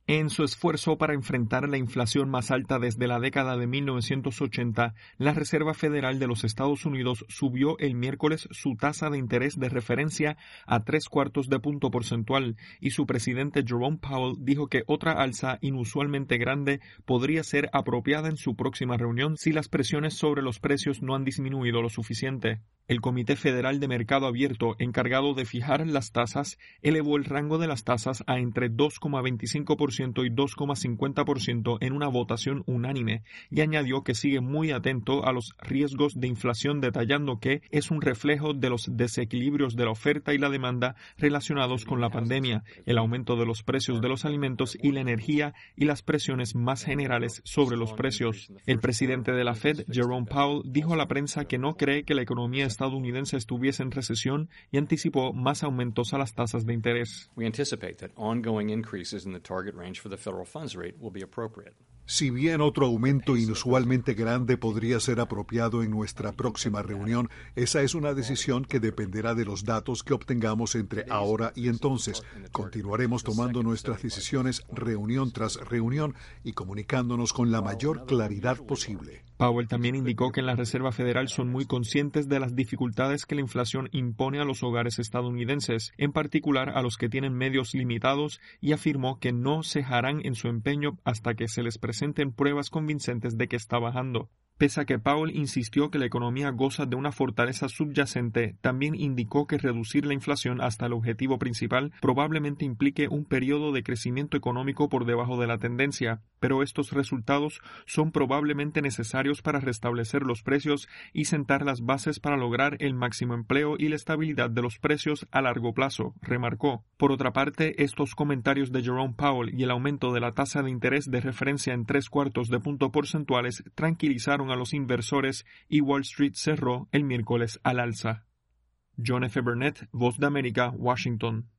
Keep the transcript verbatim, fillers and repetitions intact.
En su esfuerzo para enfrentar la inflación más alta desde la década de mil novecientos ochenta, la Reserva Federal de los Estados Unidos subió el miércoles su tasa de interés de referencia a tres cuartos de punto porcentual y su presidente Jerome Powell dijo que otra alza inusualmente grande podría ser apropiada en su próxima reunión si las presiones sobre los precios no han disminuido lo suficiente. El Comité Federal de Mercado Abierto, encargado de fijar las tasas, elevó el rango de las tasas a entre dos coma veinticinco por ciento y dos coma cincuenta por ciento en una votación unánime, y añadió que sigue muy atento a los riesgos de inflación, detallando que es un reflejo de los desequilibrios de la oferta y la demanda relacionados con la pandemia, el aumento de los precios de los alimentos y la energía y las presiones más generales sobre los precios. El presidente de la Fed, Jerome Powell, dijo a la prensa que no cree que la economía estadounidense estuviese en recesión y anticipó más aumentos a las tasas de interés. We anticipate that ongoing increases in the target range for the federal funds rate will be appropriate. Si bien otro aumento inusualmente grande podría ser apropiado en nuestra próxima reunión, esa es una decisión que dependerá de los datos que obtengamos entre ahora y entonces. Continuaremos tomando nuestras decisiones reunión tras reunión y comunicándonos con la mayor claridad posible. Powell también indicó que en la Reserva Federal son muy conscientes de las dificultades que la inflación impone a los hogares estadounidenses, en particular a los que tienen medios limitados, y afirmó que no cejarán en su empeño hasta que se les presente presenten pruebas convincentes de que está bajando. Pese a que Powell insistió que la economía goza de una fortaleza subyacente, también indicó que reducir la inflación hasta el objetivo principal probablemente implique un periodo de crecimiento económico por debajo de la tendencia, pero estos resultados son probablemente necesarios para restablecer los precios y sentar las bases para lograr el máximo empleo y la estabilidad de los precios a largo plazo, remarcó. Por otra parte, estos comentarios de Jerome Powell y el aumento de la tasa de interés de referencia en tres cuartos de punto porcentuales tranquilizaron a los inversores y Wall Street cerró el miércoles al alza. John F. Burnett, Voz de América, Washington.